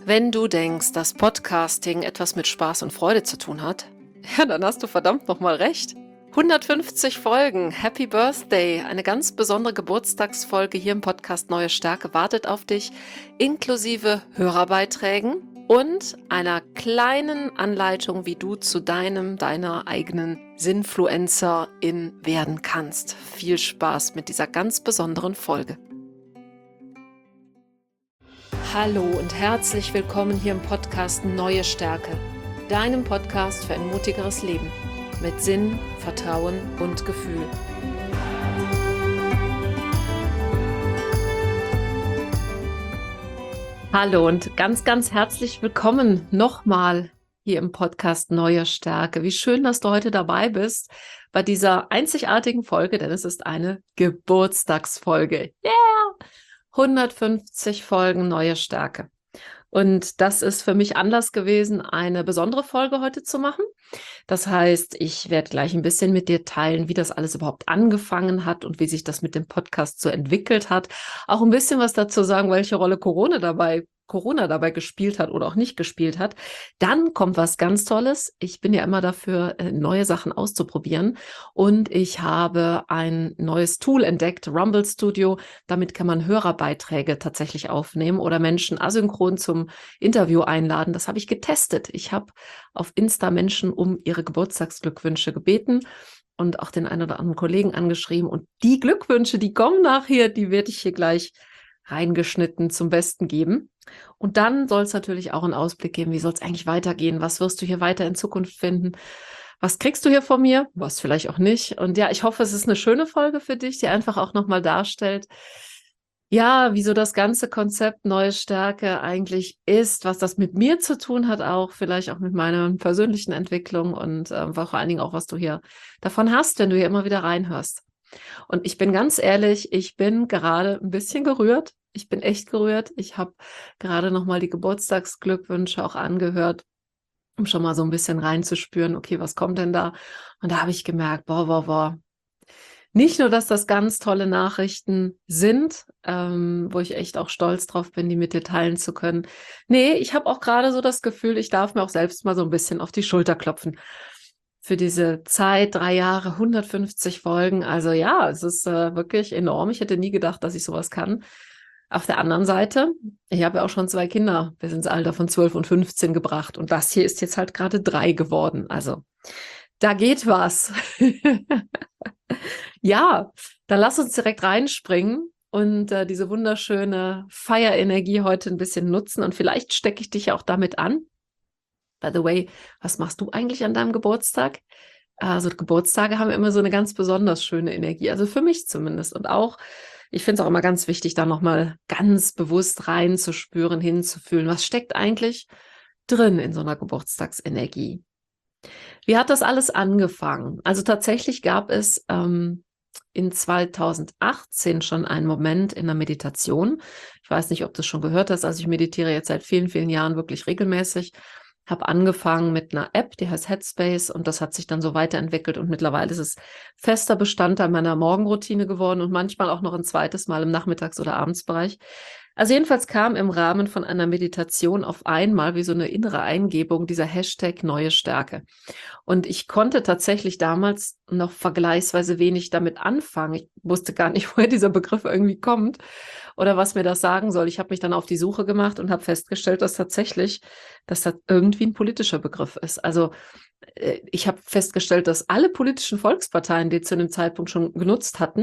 Wenn du denkst, dass Podcasting etwas mit Spaß und Freude zu tun hat, ja, dann hast du verdammt nochmal recht. 150 Folgen, Happy Birthday, eine ganz besondere Geburtstagsfolge hier im Podcast Neue Stärke wartet auf dich, inklusive Hörerbeiträgen und einer kleinen Anleitung, wie du zu deiner eigenen Sinfluencerin werden kannst. Viel Spaß mit dieser ganz besonderen Folge. Hallo und herzlich willkommen hier im Podcast Neue Stärke, deinem Podcast für ein mutigeres Leben mit Sinn, Vertrauen und Gefühl. Hallo und ganz, ganz herzlich willkommen nochmal hier im Podcast Neue Stärke. Wie schön, dass du heute dabei bist bei dieser einzigartigen Folge, denn es ist eine Geburtstagsfolge. Yeah! 150 Folgen Neue Stärke. Und das ist für mich Anlass gewesen, eine besondere Folge heute zu machen. Das heißt, ich werde gleich ein bisschen mit dir teilen, wie das alles überhaupt angefangen hat und wie sich das mit dem Podcast so entwickelt hat. Auch ein bisschen was dazu sagen, welche Rolle Corona dabei gespielt hat oder auch nicht gespielt hat. Dann kommt was ganz Tolles. Ich bin ja immer dafür, neue Sachen auszuprobieren. Und ich habe ein neues Tool entdeckt, Rumble Studio. Damit kann man Hörerbeiträge tatsächlich aufnehmen oder Menschen asynchron zum Interview einladen. Das habe ich getestet. Ich habe auf Insta Menschen um ihre Geburtstagsglückwünsche gebeten und auch den einen oder anderen Kollegen angeschrieben. Und die Glückwünsche, die kommen nachher, die werde ich hier gleich reingeschnitten zum Besten geben. Und dann soll es natürlich auch einen Ausblick geben, wie soll es eigentlich weitergehen? Was wirst du hier weiter in Zukunft finden? Was kriegst du hier von mir? Was vielleicht auch nicht. Und ja, ich hoffe, es ist eine schöne Folge für dich, die einfach auch nochmal darstellt, ja, wieso das ganze Konzept Neue Stärke eigentlich ist, was das mit mir zu tun hat, auch vielleicht auch mit meiner persönlichen Entwicklung und vor allen Dingen auch, was du hier davon hast, wenn du hier immer wieder reinhörst. Und ich bin ganz ehrlich, ich bin gerade ein bisschen gerührt. Ich bin echt gerührt. Ich habe gerade nochmal die Geburtstagsglückwünsche auch angehört, um schon mal so ein bisschen reinzuspüren, okay, was kommt denn da? Und da habe ich gemerkt, boah. Nicht nur, dass das ganz tolle Nachrichten sind, wo ich echt auch stolz drauf bin, die mit dir teilen zu können. Nee, ich habe auch gerade so das Gefühl, ich darf mir auch selbst mal so ein bisschen auf die Schulter klopfen. Für diese Zeit, 3 Jahre, 150 Folgen. Also ja, es ist wirklich enorm. Ich hätte nie gedacht, dass ich sowas kann. Auf der anderen Seite, ich habe ja auch schon 2 Kinder bis ins Alter von 12 und 15 gebracht. Und das hier ist jetzt halt gerade 3 geworden. Also da geht was. Ja, dann lass uns direkt reinspringen und diese wunderschöne Feierenergie heute ein bisschen nutzen. Und vielleicht stecke ich dich ja auch damit an. By the way, was machst du eigentlich an deinem Geburtstag? Also Geburtstage haben immer so eine ganz besonders schöne Energie, also für mich zumindest. Und auch, ich finde es auch immer ganz wichtig, da nochmal ganz bewusst reinzuspüren, hinzufühlen, was steckt eigentlich drin in so einer Geburtstagsenergie. Wie hat das alles angefangen? Also tatsächlich gab es in 2018 schon einen Moment in der Meditation. Ich weiß nicht, ob du es schon gehört hast, also ich meditiere jetzt seit vielen, vielen Jahren wirklich regelmäßig. Habe angefangen mit einer App, die heißt Headspace, und das hat sich dann so weiterentwickelt und mittlerweile ist es fester Bestandteil meiner Morgenroutine geworden und manchmal auch noch ein zweites Mal im Nachmittags- oder Abendsbereich. Also jedenfalls kam im Rahmen von einer Meditation auf einmal wie so eine innere Eingebung dieser Hashtag Neue Stärke. Und ich konnte tatsächlich damals noch vergleichsweise wenig damit anfangen. Ich wusste gar nicht, woher dieser Begriff irgendwie kommt oder was mir das sagen soll. Ich habe mich dann auf die Suche gemacht und habe festgestellt, dass das irgendwie ein politischer Begriff ist. Also ich habe festgestellt, dass alle politischen Volksparteien, die zu dem Zeitpunkt schon genutzt hatten,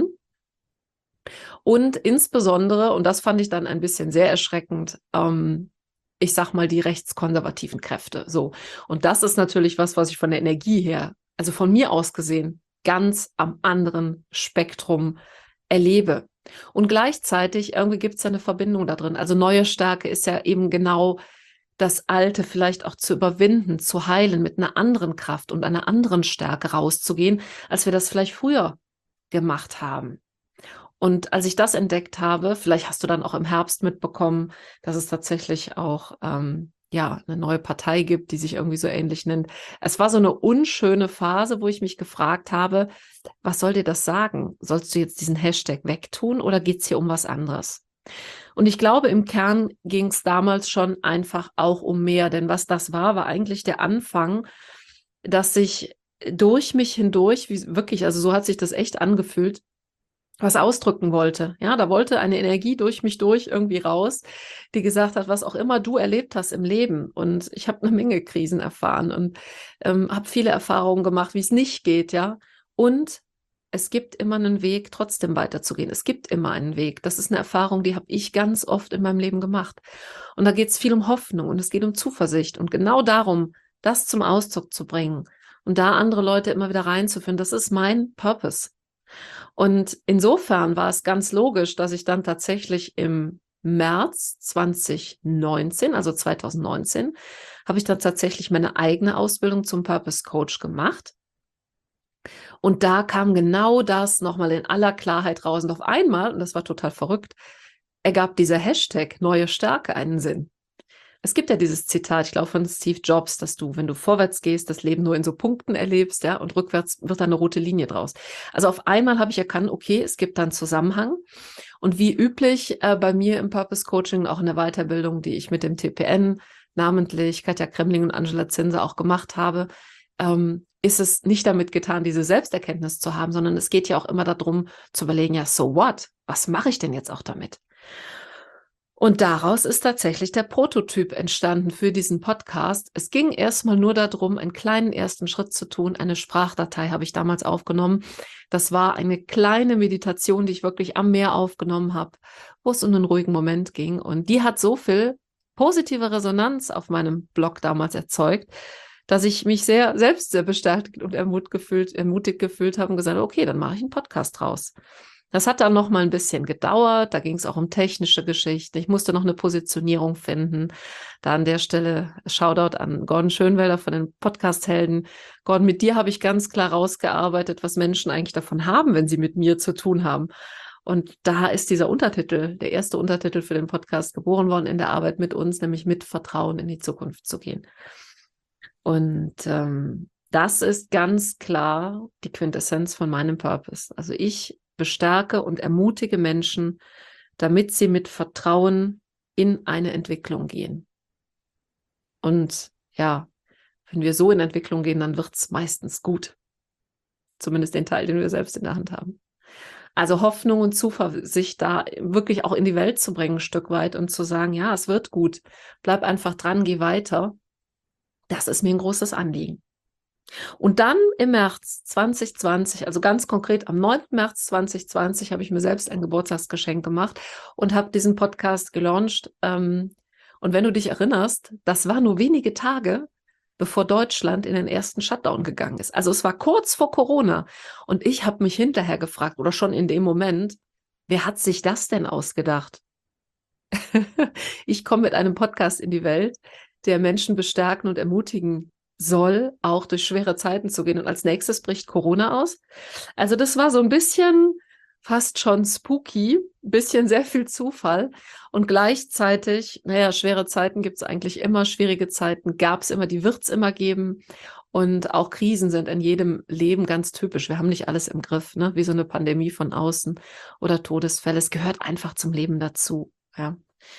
und insbesondere, und das fand ich dann ein bisschen sehr erschreckend, ich sag mal, die rechtskonservativen Kräfte. So. Und das ist natürlich was ich von der Energie her, also von mir aus gesehen, ganz am anderen Spektrum erlebe. Und gleichzeitig irgendwie gibt es ja eine Verbindung da drin. Also neue Stärke ist ja eben genau das Alte vielleicht auch zu überwinden, zu heilen, mit einer anderen Kraft und einer anderen Stärke rauszugehen, als wir das vielleicht früher gemacht haben. Und als ich das entdeckt habe, vielleicht hast du dann auch im Herbst mitbekommen, dass es tatsächlich auch ja, eine neue Partei gibt, die sich irgendwie so ähnlich nennt. Es war so eine unschöne Phase, wo ich mich gefragt habe, was soll dir das sagen? Sollst du jetzt diesen Hashtag wegtun oder geht es hier um was anderes? Und ich glaube, im Kern ging es damals schon einfach auch um mehr, denn was das war eigentlich der Anfang, dass sich durch mich hindurch, wie wirklich, also so hat sich das echt angefühlt, was ausdrücken wollte. Ja, da wollte eine Energie durch mich durch irgendwie raus, die gesagt hat, was auch immer du erlebt hast im Leben. Und ich habe eine Menge Krisen erfahren und habe viele Erfahrungen gemacht, wie es nicht geht, ja. Und es gibt immer einen Weg, trotzdem weiterzugehen. Es gibt immer einen Weg. Das ist eine Erfahrung, die habe ich ganz oft in meinem Leben gemacht. Und da geht es viel um Hoffnung und es geht um Zuversicht. Und genau darum, das zum Ausdruck zu bringen und da andere Leute immer wieder reinzuführen, das ist mein Purpose. Und insofern war es ganz logisch, dass ich dann tatsächlich im März 2019, also 2019, habe ich dann tatsächlich meine eigene Ausbildung zum Purpose Coach gemacht. Und da kam genau das nochmal in aller Klarheit raus. Und auf einmal, und das war total verrückt, ergab dieser Hashtag neue Stärke einen Sinn. Es gibt ja dieses Zitat, ich glaube von Steve Jobs, dass du, wenn du vorwärts gehst, das Leben nur in so Punkten erlebst, ja, und rückwärts wird da eine rote Linie draus. Also auf einmal habe ich erkannt, okay, es gibt da einen Zusammenhang. Und wie üblich bei mir im Purpose Coaching, auch in der Weiterbildung, die ich mit dem TPN, namentlich Katja Kremling und Angela Zinse auch gemacht habe, ist es nicht damit getan, diese Selbsterkenntnis zu haben, sondern es geht ja auch immer darum zu überlegen, ja, so what? Was mache ich denn jetzt auch damit? Und daraus ist tatsächlich der Prototyp entstanden für diesen Podcast. Es ging erstmal nur darum, einen kleinen ersten Schritt zu tun. Eine Sprachdatei habe ich damals aufgenommen. Das war eine kleine Meditation, die ich wirklich am Meer aufgenommen habe, wo es um einen ruhigen Moment ging. Und die hat so viel positive Resonanz auf meinem Blog damals erzeugt, dass ich mich selbst sehr bestärkt und ermutigt gefühlt habe und gesagt, okay, dann mache ich einen Podcast draus. Das hat dann noch mal ein bisschen gedauert. Da ging es auch um technische Geschichten. Ich musste noch eine Positionierung finden. Da an der Stelle Shoutout an Gordon Schönwelder von den Podcast-Helden. Gordon, mit dir habe ich ganz klar rausgearbeitet, was Menschen eigentlich davon haben, wenn sie mit mir zu tun haben. Und da ist dieser Untertitel, der erste Untertitel für den Podcast geboren worden in der Arbeit mit uns, nämlich mit Vertrauen in die Zukunft zu gehen. Und das ist ganz klar die Quintessenz von meinem Purpose. Also ich bestärke und ermutige Menschen, damit sie mit Vertrauen in eine Entwicklung gehen. Und ja, wenn wir so in Entwicklung gehen, dann wird es meistens gut. Zumindest den Teil, den wir selbst in der Hand haben. Also Hoffnung und Zuversicht da wirklich auch in die Welt zu bringen, ein Stück weit und zu sagen, ja, es wird gut. Bleib einfach dran, geh weiter. Das ist mir ein großes Anliegen. Und dann im März 2020, also ganz konkret am 9. März 2020, habe ich mir selbst ein Geburtstagsgeschenk gemacht und habe diesen Podcast gelauncht. Und wenn du dich erinnerst, das war nur wenige Tage, bevor Deutschland in den ersten Shutdown gegangen ist. Also es war kurz vor Corona. Und ich habe mich hinterher gefragt, oder schon in dem Moment, wer hat sich das denn ausgedacht? Ich komme mit einem Podcast in die Welt, der Menschen bestärken und ermutigen soll, auch durch schwere Zeiten zu gehen. Und als nächstes bricht Corona aus. Also das war so ein bisschen fast schon spooky, ein bisschen sehr viel Zufall. Und gleichzeitig, naja, schwere Zeiten gibt es eigentlich immer, schwierige Zeiten gab es immer, die wird es immer geben. Und auch Krisen sind in jedem Leben ganz typisch. Wir haben nicht alles im Griff, ne? Wie so eine Pandemie von außen oder Todesfälle. Es gehört einfach zum Leben dazu. Ja,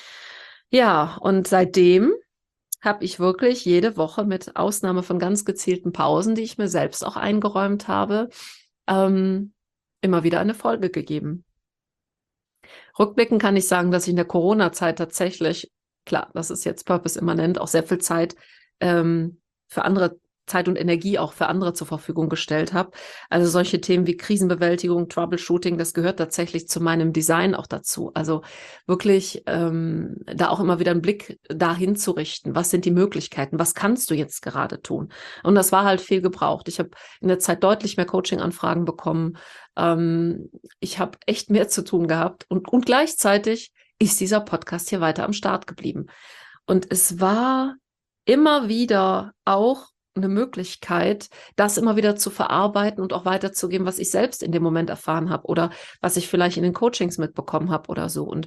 ja, und seitdem habe ich wirklich jede Woche mit Ausnahme von ganz gezielten Pausen, die ich mir selbst auch eingeräumt habe, immer wieder eine Folge gegeben. Rückblickend kann ich sagen, dass ich in der Corona-Zeit tatsächlich, klar, das ist jetzt Purpose immanent, auch sehr viel Zeit für andere Zeit und Energie auch für andere zur Verfügung gestellt habe. Also solche Themen wie Krisenbewältigung, Troubleshooting, das gehört tatsächlich zu meinem Design auch dazu. Also wirklich da auch immer wieder einen Blick dahin zu richten. Was sind die Möglichkeiten? Was kannst du jetzt gerade tun? Und das war halt viel gebraucht. Ich habe in der Zeit deutlich mehr Coaching-Anfragen bekommen. Ich habe echt mehr zu tun gehabt. Und gleichzeitig ist dieser Podcast hier weiter am Start geblieben. Und es war immer wieder auch eine Möglichkeit, das immer wieder zu verarbeiten und auch weiterzugeben, was ich selbst in dem Moment erfahren habe oder was ich vielleicht in den Coachings mitbekommen habe oder so. Und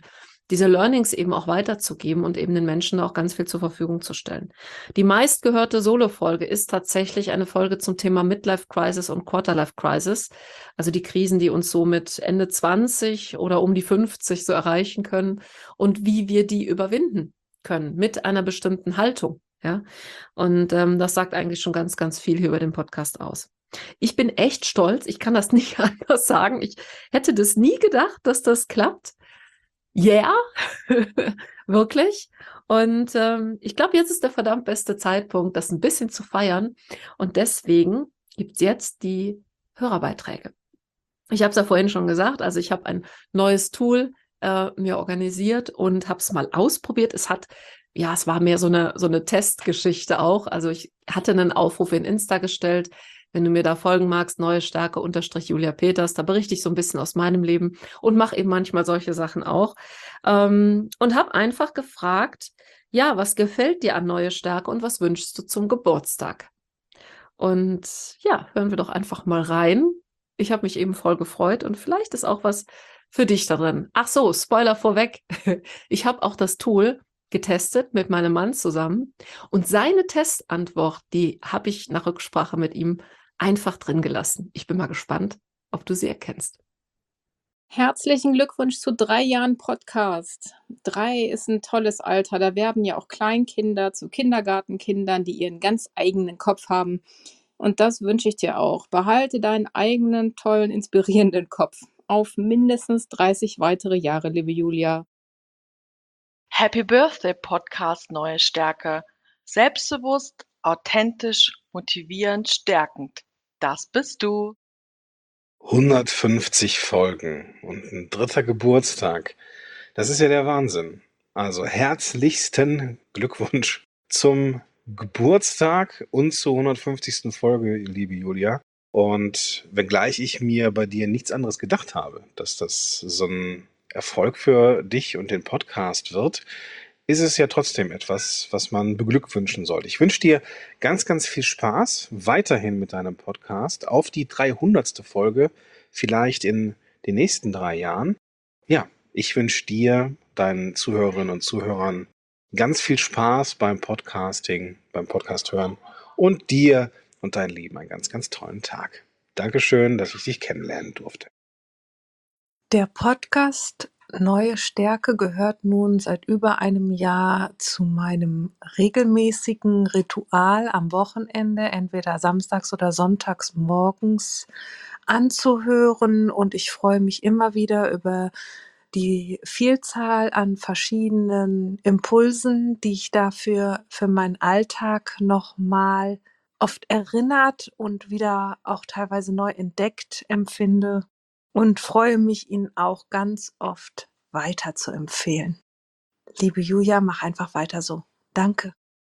diese Learnings eben auch weiterzugeben und eben den Menschen auch ganz viel zur Verfügung zu stellen. Die meistgehörte Solo-Folge ist tatsächlich eine Folge zum Thema Midlife Crisis und Quarterlife Crisis, also die Krisen, die uns so mit Ende 20 oder um die 50 so erreichen können und wie wir die überwinden können mit einer bestimmten Haltung. Ja, und das sagt eigentlich schon ganz, ganz viel hier über den Podcast aus. Ich bin echt stolz. Ich kann das nicht anders sagen. Ich hätte das nie gedacht, dass das klappt. Ja, yeah. Wirklich. Und ich glaube, jetzt ist der verdammt beste Zeitpunkt, das ein bisschen zu feiern. Und deswegen gibt es jetzt die Hörerbeiträge. Ich habe es ja vorhin schon gesagt, also ich habe ein neues Tool mir organisiert und habe es mal ausprobiert. Es war mehr so eine Testgeschichte auch. Also ich hatte einen Aufruf in Insta gestellt, wenn du mir da folgen magst, neue Stärke _Julia Peters, da berichte ich so ein bisschen aus meinem Leben und mache eben manchmal solche Sachen auch. Und habe einfach gefragt, ja, was gefällt dir an neue Stärke und was wünschst du zum Geburtstag? Und ja, hören wir doch einfach mal rein. Ich habe mich eben voll gefreut und vielleicht ist auch was für dich da drin. Ach so, Spoiler vorweg. Ich habe auch das Tool getestet mit meinem Mann zusammen und seine Testantwort, die habe ich nach Rücksprache mit ihm einfach drin gelassen. Ich bin mal gespannt, ob du sie erkennst. Herzlichen Glückwunsch zu 3 Jahren Podcast. 3 ist ein tolles Alter. Da werden ja auch Kleinkinder zu Kindergartenkindern, die ihren ganz eigenen Kopf haben. Und das wünsche ich dir auch. Behalte deinen eigenen, tollen, inspirierenden Kopf. Auf mindestens 30 weitere Jahre, liebe Julia. Happy Birthday Podcast Neue Stärke. Selbstbewusst, authentisch, motivierend, stärkend. Das bist du. 150 Folgen und ein 3. Geburtstag. Das ist ja der Wahnsinn. Also herzlichsten Glückwunsch zum Geburtstag und zur 150. Folge, liebe Julia. Und wenngleich ich mir bei dir nichts anderes gedacht habe, dass das so ein Erfolg für dich und den Podcast wird, ist es ja trotzdem etwas, was man beglückwünschen sollte. Ich wünsche dir ganz, ganz viel Spaß weiterhin mit deinem Podcast auf die 300. Folge, vielleicht in den nächsten 3 Jahren. Ja, ich wünsche dir, deinen Zuhörerinnen und Zuhörern ganz viel Spaß beim Podcasting, beim Podcast hören und dir und dein Lieben einen ganz, ganz tollen Tag. Dankeschön, dass ich dich kennenlernen durfte. Der Podcast Neue Stärke gehört nun seit über einem Jahr zu meinem regelmäßigen Ritual am Wochenende, entweder samstags oder sonntags morgens anzuhören. Und ich freue mich immer wieder über die Vielzahl an verschiedenen Impulsen, die ich dafür für meinen Alltag nochmal oft erinnert und wieder auch teilweise neu entdeckt empfinde. Und freue mich, ihn auch ganz oft weiter zu empfehlen. Liebe Julia, mach einfach weiter so. Danke.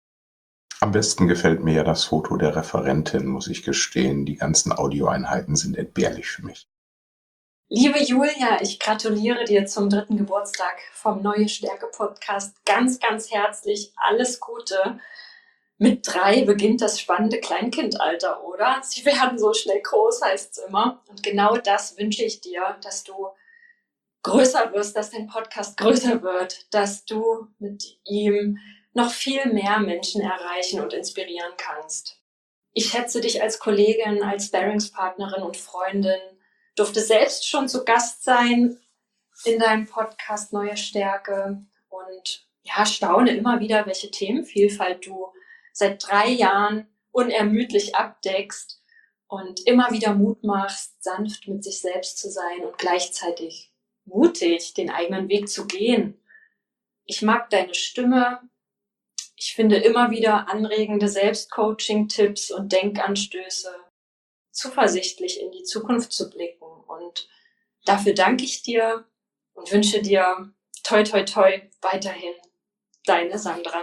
Am besten gefällt mir ja das Foto der Referentin, muss ich gestehen. Die ganzen Audioeinheiten sind entbehrlich für mich. Liebe Julia, ich gratuliere dir zum 3. Geburtstag vom Neue Stärke Podcast. Ganz, ganz herzlich alles Gute. Mit 3 beginnt das spannende Kleinkindalter, oder? Sie werden so schnell groß, heißt es immer. Und genau das wünsche ich dir, dass du größer wirst, dass dein Podcast größer wird, dass du mit ihm noch viel mehr Menschen erreichen und inspirieren kannst. Ich schätze dich als Kollegin, als Sparringspartnerin und Freundin, durfte selbst schon zu Gast sein in deinem Podcast Neue Stärke und ja, staune immer wieder, welche Themenvielfalt du seit 3 Jahren unermüdlich abdeckst und immer wieder Mut machst, sanft mit sich selbst zu sein und gleichzeitig mutig, den eigenen Weg zu gehen. Ich mag deine Stimme. Ich finde immer wieder anregende Selbstcoaching-Tipps und Denkanstöße, zuversichtlich in die Zukunft zu blicken. Und dafür danke ich dir und wünsche dir toi toi toi weiterhin. Deine Sandra.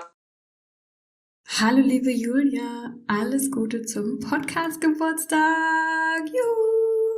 Hallo liebe Julia, alles Gute zum Podcast-Geburtstag. Juhu!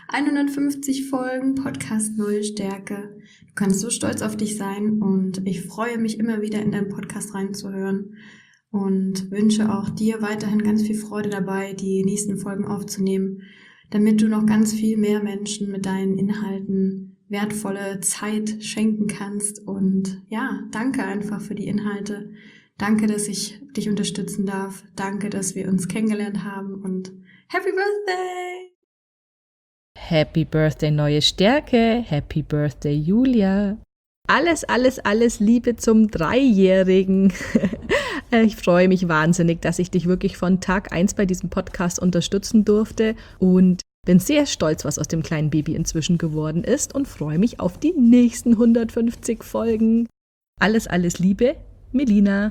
150 Folgen, Podcast Neue Stärke. Du kannst so stolz auf dich sein und ich freue mich immer wieder in deinen Podcast reinzuhören und wünsche auch dir weiterhin ganz viel Freude dabei, die nächsten Folgen aufzunehmen, damit du noch ganz viel mehr Menschen mit deinen Inhalten wertvolle Zeit schenken kannst. Und ja, danke einfach für die Inhalte. Danke, dass ich dich unterstützen darf. Danke, dass wir uns kennengelernt haben und Happy Birthday! Happy Birthday, neue Stärke. Happy Birthday, Julia. Alles Liebe zum 3-Jährigen. Ich freue mich wahnsinnig, dass ich dich wirklich von Tag 1 bei diesem Podcast unterstützen durfte und bin sehr stolz, was aus dem kleinen Baby inzwischen geworden ist und freue mich auf die nächsten 150 Folgen. Alles Liebe, Melina.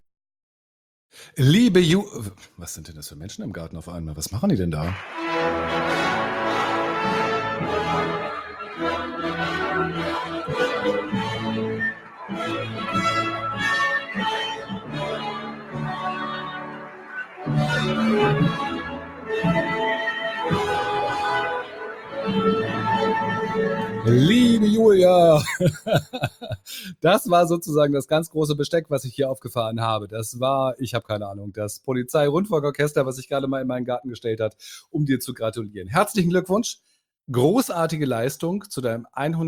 Was sind denn das für Menschen im Garten auf einmal? Was machen die denn da? Liebe Julia, das war sozusagen das ganz große Besteck, was ich hier aufgefahren habe. Das war, ich habe keine Ahnung, das Polizei-Rundfunkorchester, was sich gerade mal in meinen Garten gestellt hat, um dir zu gratulieren. Herzlichen Glückwunsch, großartige Leistung zu deinem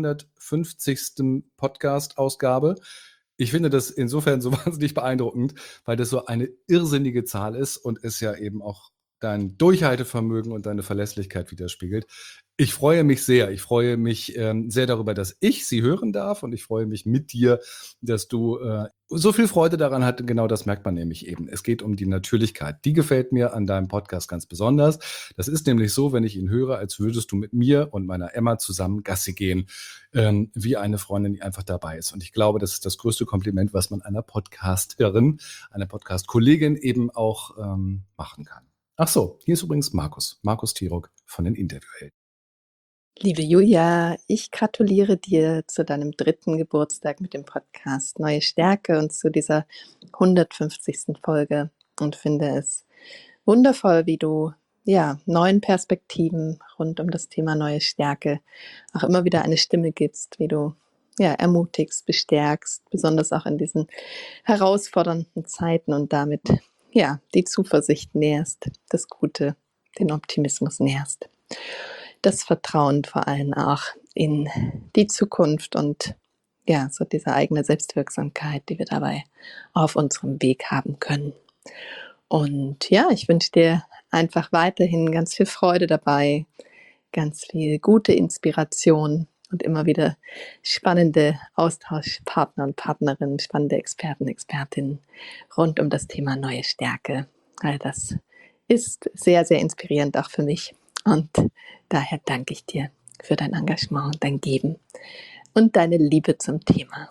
150. Podcast-Ausgabe. Ich finde das insofern so wahnsinnig beeindruckend, weil das so eine irrsinnige Zahl ist und es ja eben auch dein Durchhaltevermögen und deine Verlässlichkeit widerspiegelt. Ich freue mich sehr. Ich freue mich sehr darüber, dass ich sie hören darf und ich freue mich mit dir, dass du so viel Freude daran hast. Genau das merkt man nämlich eben. Es geht um die Natürlichkeit. Die gefällt mir an deinem Podcast ganz besonders. Das ist nämlich so, wenn ich ihn höre, als würdest du mit mir und meiner Emma zusammen Gassi gehen, wie eine Freundin, die einfach dabei ist. Und ich glaube, das ist das größte Kompliment, was man einer Podcasterin, einer Podcast-Kollegin eben auch machen kann. Ach so, hier ist übrigens Markus Tirok von den Interviewhelden. Liebe Julia, ich gratuliere dir zu deinem 3. Geburtstag mit dem Podcast Neue Stärke und zu dieser 150. Folge und finde es wundervoll, wie du neuen Perspektiven rund um das Thema Neue Stärke auch immer wieder eine Stimme gibst, wie du ermutigst, bestärkst, besonders auch in diesen herausfordernden Zeiten und damit die Zuversicht nährst, das Gute, den Optimismus nährst. Das Vertrauen vor allem auch in die Zukunft und so diese eigene Selbstwirksamkeit, die wir dabei auf unserem Weg haben können. Und ich wünsche dir einfach weiterhin ganz viel Freude dabei, ganz viel gute Inspiration und immer wieder spannende Austauschpartner und Partnerinnen, spannende Experten, Expertinnen rund um das Thema Neue Stärke. All das ist sehr, sehr inspirierend auch für mich. Und daher danke ich dir für dein Engagement und dein Geben und deine Liebe zum Thema.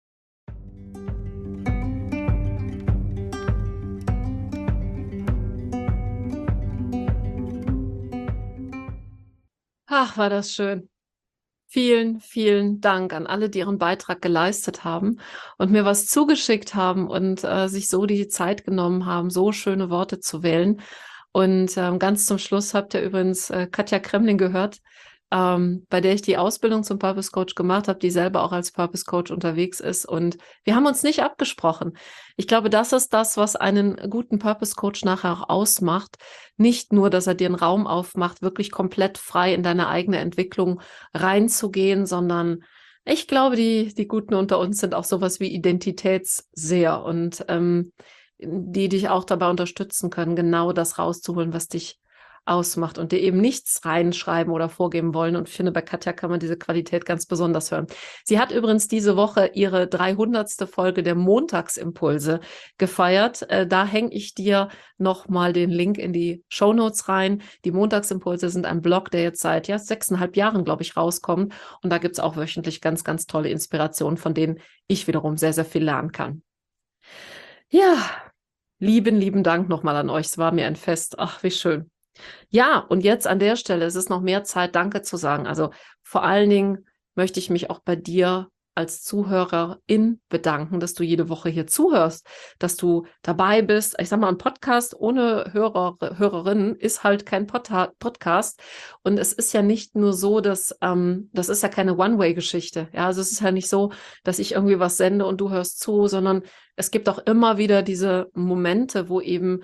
Ach, war das schön. Vielen, vielen Dank an alle, die ihren Beitrag geleistet haben und mir was zugeschickt haben und sich so die Zeit genommen haben, so schöne Worte zu wählen. Und ganz zum Schluss habt ihr übrigens Katja Kremling gehört, bei der ich die Ausbildung zum Purpose Coach gemacht habe, die selber auch als Purpose Coach unterwegs ist. Und wir haben uns nicht abgesprochen. Ich glaube, das ist das, was einen guten Purpose Coach nachher auch ausmacht. Nicht nur, dass er dir einen Raum aufmacht, wirklich komplett frei in deine eigene Entwicklung reinzugehen, sondern ich glaube, die Guten unter uns sind auch sowas wie Identitätsseher und die dich auch dabei unterstützen können, genau das rauszuholen, was dich ausmacht und dir eben nichts reinschreiben oder vorgeben wollen. Und ich finde, bei Katja kann man diese Qualität ganz besonders hören. Sie hat übrigens diese Woche ihre 300. Folge der Montagsimpulse gefeiert. Da hänge ich dir nochmal den Link in die Shownotes rein. Die Montagsimpulse sind ein Blog, der jetzt seit 6,5 Jahren, glaube ich, rauskommt. Und da gibt es auch wöchentlich ganz, ganz tolle Inspirationen, von denen ich wiederum sehr, sehr viel lernen kann. Ja, lieben Dank nochmal an euch. Es war mir ein Fest. Ach, wie schön. Ja, und jetzt an der Stelle ist es noch mehr Zeit, Danke zu sagen. Also vor allen Dingen möchte ich mich auch bei dir als Zuhörerin bedanken, dass du jede Woche hier zuhörst, dass du dabei bist. Ich sag mal, ein Podcast ohne Hörerinnen ist halt kein Podcast. Und es ist ja nicht nur so, dass das ist ja keine One-Way-Geschichte. Ja, also es ist ja nicht so, dass ich irgendwie was sende und du hörst zu, sondern es gibt auch immer wieder diese Momente, wo eben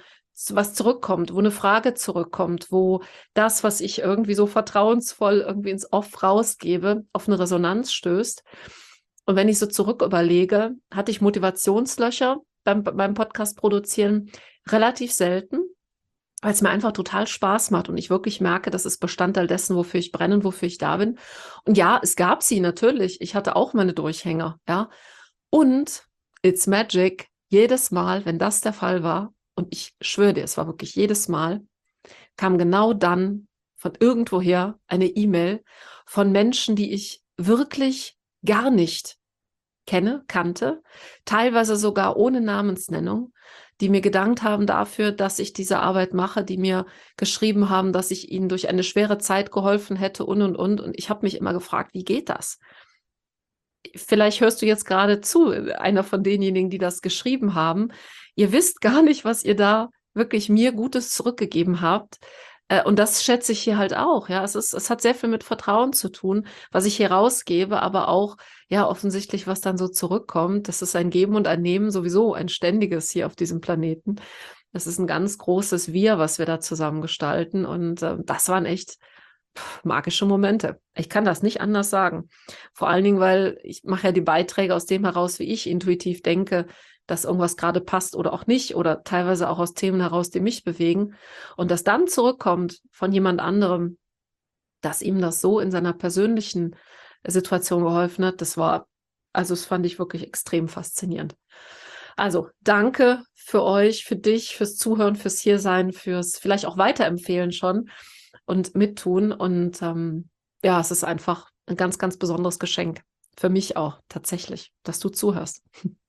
was zurückkommt, wo eine Frage zurückkommt, wo das, was ich irgendwie so vertrauensvoll irgendwie ins Off rausgebe, auf eine Resonanz stößt. Und wenn ich so zurück überlege, hatte ich Motivationslöcher beim Podcast produzieren relativ selten, weil es mir einfach total Spaß macht und ich wirklich merke, das ist Bestandteil dessen, wofür ich brenne und wofür ich da bin. Und ja, es gab sie natürlich. Ich hatte auch meine Durchhänger, ja. Und it's magic, jedes Mal, wenn das der Fall war, und ich schwöre dir, es war wirklich jedes Mal, kam genau dann von irgendwoher eine E-Mail von Menschen, die ich wirklich gar nicht kannte, teilweise sogar ohne Namensnennung, die mir gedankt haben dafür, dass ich diese Arbeit mache, die mir geschrieben haben, dass ich ihnen durch eine schwere Zeit geholfen hätte und. Und ich habe mich immer gefragt, wie geht das? Vielleicht hörst du jetzt gerade zu, einer von denjenigen, die das geschrieben haben. Ihr wisst gar nicht, was ihr da wirklich mir Gutes zurückgegeben habt. Und das schätze ich hier halt auch. Ja, es hat sehr viel mit Vertrauen zu tun, was ich hier rausgebe, aber auch, ja, offensichtlich, was dann so zurückkommt. Das ist ein Geben und ein Nehmen, sowieso ein ständiges hier auf diesem Planeten. Das ist ein ganz großes Wir, was wir da zusammen gestalten. Und das waren echt magische Momente. Ich kann das nicht anders sagen. Vor allen Dingen, weil ich mache ja die Beiträge aus dem heraus, wie ich intuitiv denke, dass irgendwas gerade passt oder auch nicht oder teilweise auch aus Themen heraus, die mich bewegen. Und das dann zurückkommt von jemand anderem, dass ihm das so in seiner persönlichen Situation geholfen hat, das fand ich wirklich extrem faszinierend. Also danke für euch, für dich, fürs Zuhören, fürs Hiersein, fürs vielleicht auch weiterempfehlen schon und mittun. Und ja, es ist einfach ein ganz, ganz besonderes Geschenk. Für mich auch tatsächlich, dass du zuhörst.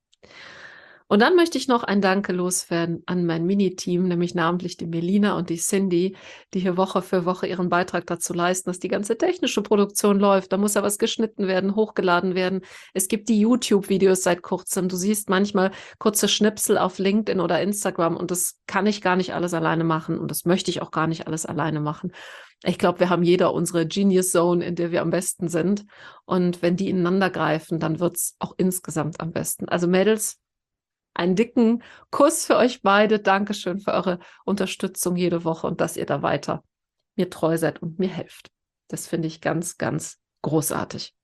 Und dann möchte ich noch ein Danke loswerden an mein Mini-Team, nämlich namentlich die Melina und die Cindy, die hier Woche für Woche ihren Beitrag dazu leisten, dass die ganze technische Produktion läuft. Da muss ja was geschnitten werden, hochgeladen werden. Es gibt die YouTube-Videos seit kurzem. Du siehst manchmal kurze Schnipsel auf LinkedIn oder Instagram und das kann ich gar nicht alles alleine machen und das möchte ich auch gar nicht alles alleine machen. Ich glaube, wir haben jeder unsere Genius Zone, in der wir am besten sind. Und wenn die ineinander greifen, dann wird es auch insgesamt am besten. Also Mädels, einen dicken Kuss für euch beide. Dankeschön für eure Unterstützung jede Woche und dass ihr da weiter mir treu seid und mir helft. Das finde ich ganz, ganz großartig.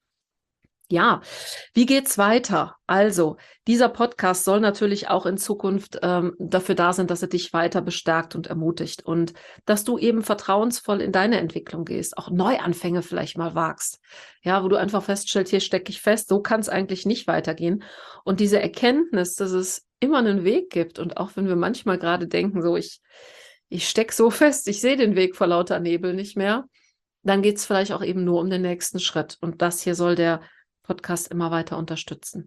Ja, wie geht's weiter? Also, dieser Podcast soll natürlich auch in Zukunft dafür da sein, dass er dich weiter bestärkt und ermutigt und dass du eben vertrauensvoll in deine Entwicklung gehst, auch Neuanfänge vielleicht mal wagst. Ja, wo du einfach feststellst, hier stecke ich fest, so kann es eigentlich nicht weitergehen. Und diese Erkenntnis, dass es immer einen Weg gibt und auch wenn wir manchmal gerade denken, so ich stecke so fest, ich sehe den Weg vor lauter Nebel nicht mehr, dann geht es vielleicht auch eben nur um den nächsten Schritt. Und das hier soll der Podcast immer weiter unterstützen.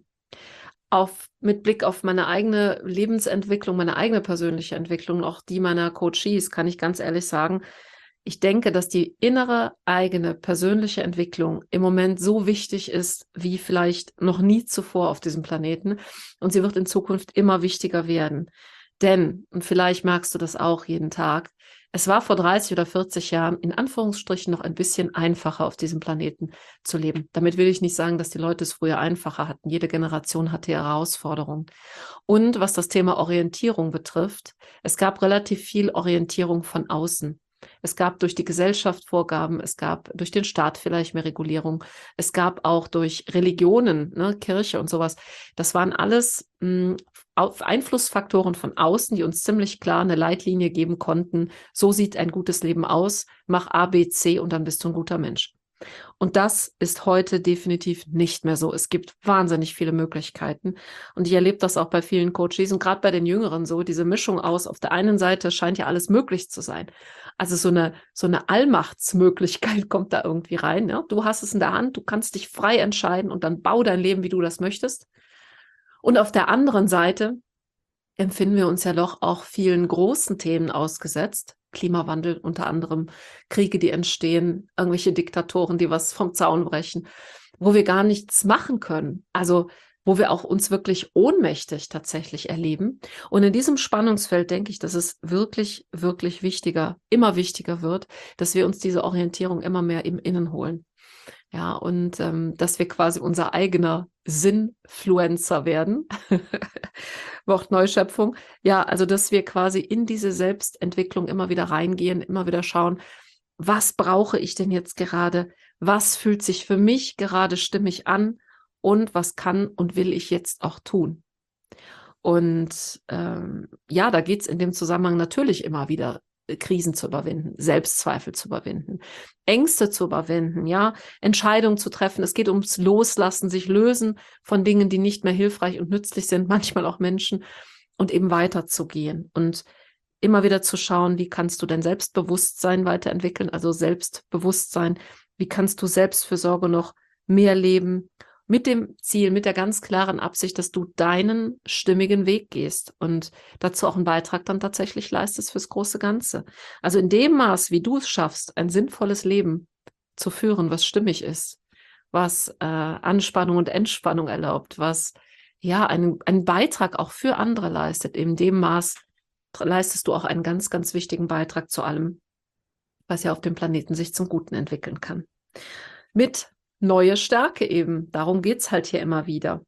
Mit Blick auf meine eigene Lebensentwicklung, meine eigene persönliche Entwicklung, auch die meiner Coaches, kann ich ganz ehrlich sagen, ich denke, dass die innere eigene persönliche Entwicklung im Moment so wichtig ist, wie vielleicht noch nie zuvor auf diesem Planeten. Und sie wird in Zukunft immer wichtiger werden. Denn, und vielleicht merkst du das auch jeden Tag, es war vor 30 oder 40 Jahren in Anführungsstrichen noch ein bisschen einfacher auf diesem Planeten zu leben. Damit will ich nicht sagen, dass die Leute es früher einfacher hatten. Jede Generation hatte ihre Herausforderungen. Und was das Thema Orientierung betrifft, es gab relativ viel Orientierung von außen. Es gab durch die Gesellschaft Vorgaben, es gab durch den Staat vielleicht mehr Regulierung, es gab auch durch Religionen, ne, Kirche und sowas. Das waren alles Einflussfaktoren von außen, die uns ziemlich klar eine Leitlinie geben konnten. So sieht ein gutes Leben aus, mach A, B, C und dann bist du ein guter Mensch. Und das ist heute definitiv nicht mehr so. Es gibt wahnsinnig viele Möglichkeiten. Und ich erlebe das auch bei vielen Coaches und gerade bei den Jüngeren so, diese Mischung aus, auf der einen Seite scheint ja alles möglich zu sein. Also so eine Allmachtsmöglichkeit kommt da irgendwie rein. Ja? Du hast es in der Hand, du kannst dich frei entscheiden und dann bau dein Leben, wie du das möchtest. Und auf der anderen Seite empfinden wir uns ja doch auch vielen großen Themen ausgesetzt. Klimawandel unter anderem, Kriege, die entstehen, irgendwelche Diktatoren, die was vom Zaun brechen, wo wir gar nichts machen können. Also wo wir auch uns wirklich ohnmächtig tatsächlich erleben. Und in diesem Spannungsfeld denke ich, dass es wirklich, wirklich immer wichtiger wird, dass wir uns diese Orientierung immer mehr im Innen holen. Ja, und dass wir quasi unser eigener Sinnfluencer werden. Wort Neuschöpfung. Ja, also dass wir quasi in diese Selbstentwicklung immer wieder reingehen, immer wieder schauen, was brauche ich denn jetzt gerade? Was fühlt sich für mich gerade stimmig an? Und was kann und will ich jetzt auch tun? Und ja, da geht es in dem Zusammenhang natürlich immer wieder Krisen zu überwinden, Selbstzweifel zu überwinden, Ängste zu überwinden, ja, Entscheidungen zu treffen. Es geht ums Loslassen, sich lösen von Dingen, die nicht mehr hilfreich und nützlich sind, manchmal auch Menschen, und eben weiterzugehen und immer wieder zu schauen, wie kannst du dein Selbstbewusstsein weiterentwickeln, also Selbstbewusstsein, wie kannst du Selbstfürsorge noch mehr leben, mit dem Ziel, mit der ganz klaren Absicht, dass du deinen stimmigen Weg gehst und dazu auch einen Beitrag dann tatsächlich leistest fürs große Ganze. Also in dem Maß, wie du es schaffst, ein sinnvolles Leben zu führen, was stimmig ist, was Anspannung und Entspannung erlaubt, was ja einen Beitrag auch für andere leistet, in dem Maß leistest du auch einen ganz, ganz wichtigen Beitrag zu allem, was ja auf dem Planeten sich zum Guten entwickeln kann. Mit neue Stärke eben. Darum geht es halt hier immer wieder.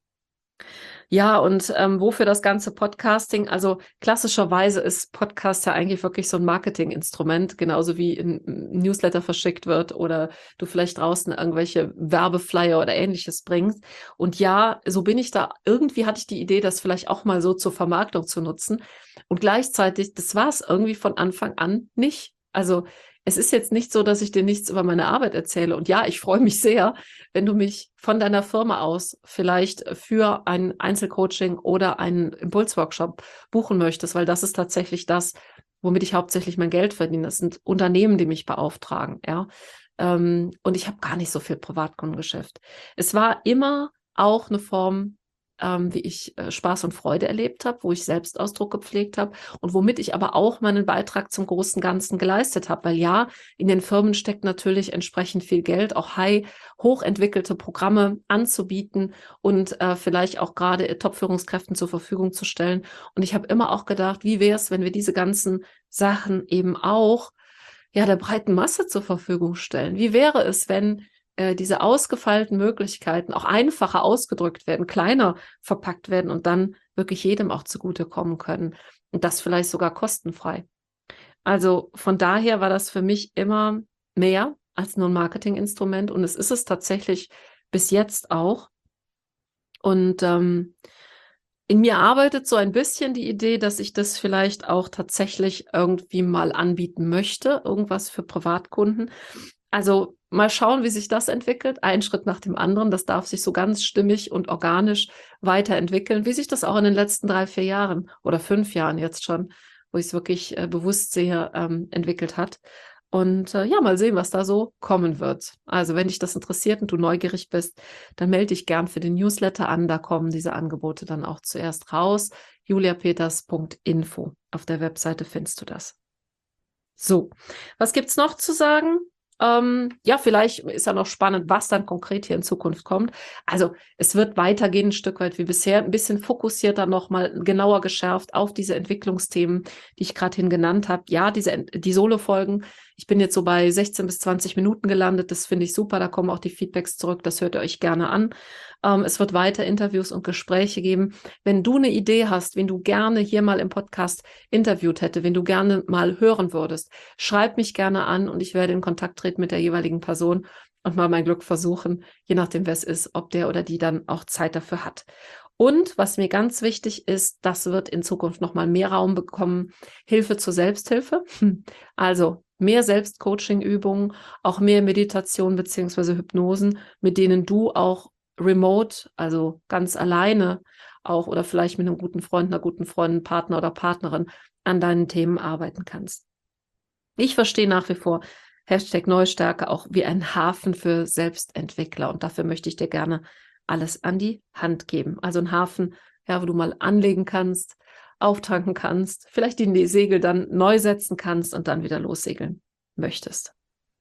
Ja, und wofür das ganze Podcasting? Also klassischerweise ist Podcast ja eigentlich wirklich so ein Marketinginstrument, genauso wie ein Newsletter verschickt wird oder du vielleicht draußen irgendwelche Werbeflyer oder Ähnliches bringst. Und ja, so bin ich da. Irgendwie hatte ich die Idee, das vielleicht auch mal so zur Vermarktung zu nutzen. Und gleichzeitig, das war es irgendwie von Anfang an nicht. Also es ist jetzt nicht so, dass ich dir nichts über meine Arbeit erzähle. Und ja, ich freue mich sehr, wenn du mich von deiner Firma aus vielleicht für ein Einzelcoaching oder einen Impulsworkshop buchen möchtest, weil das ist tatsächlich das, womit ich hauptsächlich mein Geld verdiene. Das sind Unternehmen, die mich beauftragen. Ja? Und ich habe gar nicht so viel Privatkundengeschäft. Es war immer auch eine Form, wie ich Spaß und Freude erlebt habe, wo ich Selbstausdruck gepflegt habe und womit ich aber auch meinen Beitrag zum großen Ganzen geleistet habe. Weil ja, in den Firmen steckt natürlich entsprechend viel Geld, auch hochentwickelte Programme anzubieten und vielleicht auch gerade Top-Führungskräften zur Verfügung zu stellen. Und ich habe immer auch gedacht, wie wäre es, wenn wir diese ganzen Sachen eben auch ja der breiten Masse zur Verfügung stellen? Wie wäre es, wenn diese ausgefeilten Möglichkeiten auch einfacher ausgedrückt werden, kleiner verpackt werden und dann wirklich jedem auch zugutekommen können und das vielleicht sogar kostenfrei. Also von daher war das für mich immer mehr als nur ein Marketinginstrument und es ist es tatsächlich bis jetzt auch. Und in mir arbeitet so ein bisschen die Idee, dass ich das vielleicht auch tatsächlich irgendwie mal anbieten möchte, irgendwas für Privatkunden. Also mal schauen, wie sich das entwickelt. Ein Schritt nach dem anderen. Das darf sich so ganz stimmig und organisch weiterentwickeln, wie sich das auch in den letzten 3, 4 Jahren oder 5 Jahren jetzt schon, wo ich es wirklich bewusst sehe, entwickelt hat. Und ja, mal sehen, was da so kommen wird. Also wenn dich das interessiert und du neugierig bist, dann melde dich gern für den Newsletter an. Da kommen diese Angebote dann auch zuerst raus. juliapeters.info. Auf der Webseite findest du das. So, was gibt's noch zu sagen? Ja, vielleicht ist ja noch spannend, was dann konkret hier in Zukunft kommt. Also es wird weitergehen, ein Stück weit wie bisher, ein bisschen fokussierter nochmal, genauer geschärft auf diese Entwicklungsthemen, die ich gerade hin genannt habe. Ja, die Solo-Folgen, ich bin jetzt so bei 16 bis 20 Minuten gelandet, das finde ich super, da kommen auch die Feedbacks zurück, das hört ihr euch gerne an. Es wird weiter Interviews und Gespräche geben. Wenn du eine Idee hast, wen du gerne hier mal im Podcast interviewt hätte, wen du gerne mal hören würdest, schreib mich gerne an und ich werde in Kontakt treten mit der jeweiligen Person und mal mein Glück versuchen, je nachdem, wer es ist, ob der oder die dann auch Zeit dafür hat. Und was mir ganz wichtig ist, das wird in Zukunft nochmal mehr Raum bekommen, Hilfe zur Selbsthilfe. Also mehr Selbstcoaching-Übungen, auch mehr Meditation beziehungsweise Hypnosen, mit denen du auch remote, also ganz alleine auch oder vielleicht mit einem guten Freund, einer guten Freundin, Partner oder Partnerin an deinen Themen arbeiten kannst. Ich verstehe nach wie vor #Neustärke auch wie ein Hafen für Selbstentwickler und dafür möchte ich dir gerne alles an die Hand geben. Also ein Hafen, ja, wo du mal anlegen kannst, auftanken kannst, vielleicht die Segel dann neu setzen kannst und dann wieder lossegeln möchtest.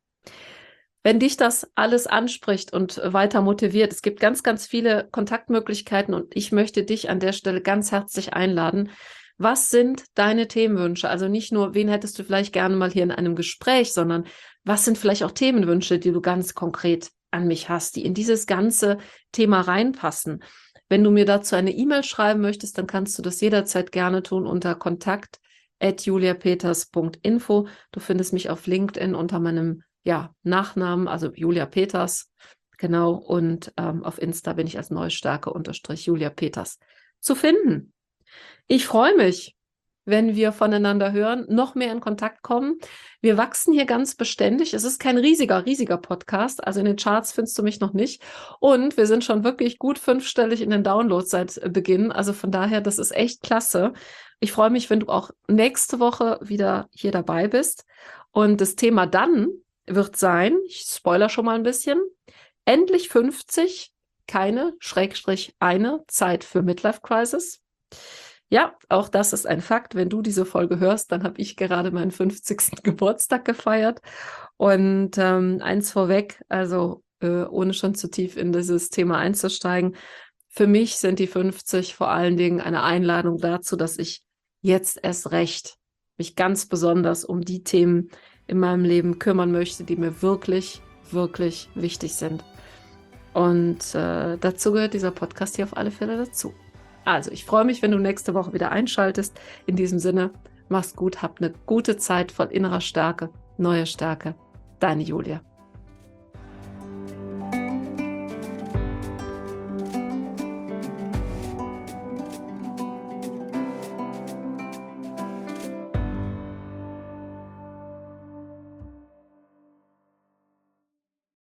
Wenn dich das alles anspricht und weiter motiviert, es gibt ganz, ganz viele Kontaktmöglichkeiten und ich möchte dich an der Stelle ganz herzlich einladen. Was sind deine Themenwünsche? Also nicht nur, wen hättest du vielleicht gerne mal hier in einem Gespräch, sondern was sind vielleicht auch Themenwünsche, die du ganz konkret an mich hast, die in dieses ganze Thema reinpassen. Wenn du mir dazu eine E-Mail schreiben möchtest, dann kannst du das jederzeit gerne tun unter kontakt@juliapeters.info. Du findest mich auf LinkedIn unter meinem Nachnamen, also Julia Peters, genau, und auf Insta bin ich als Neustärke_Julia Peters zu finden. Ich freue mich, wenn wir voneinander hören, noch mehr in Kontakt kommen. Wir wachsen hier ganz beständig. Es ist kein riesiger Podcast. Also in den Charts findest du mich noch nicht. Und wir sind schon wirklich gut 5-stellig in den Downloads seit Beginn. Also von daher, das ist echt klasse. Ich freue mich, wenn du auch nächste Woche wieder hier dabei bist. Und das Thema dann wird sein, ich spoiler schon mal ein bisschen, endlich 50, keine /eine Zeit für Midlife Crisis. Ja, auch das ist ein Fakt. Wenn du diese Folge hörst, dann habe ich gerade meinen 50. Geburtstag gefeiert. Und eins vorweg, also ohne schon zu tief in dieses Thema einzusteigen, für mich sind die 50 vor allen Dingen eine Einladung dazu, dass ich jetzt erst recht mich ganz besonders um die Themen in meinem Leben kümmern möchte, die mir wirklich, wirklich wichtig sind. Und dazu gehört dieser Podcast hier auf alle Fälle dazu. Also, ich freue mich, wenn du nächste Woche wieder einschaltest. In diesem Sinne, mach's gut, hab eine gute Zeit voll innerer Stärke, neue Stärke. Deine Julia.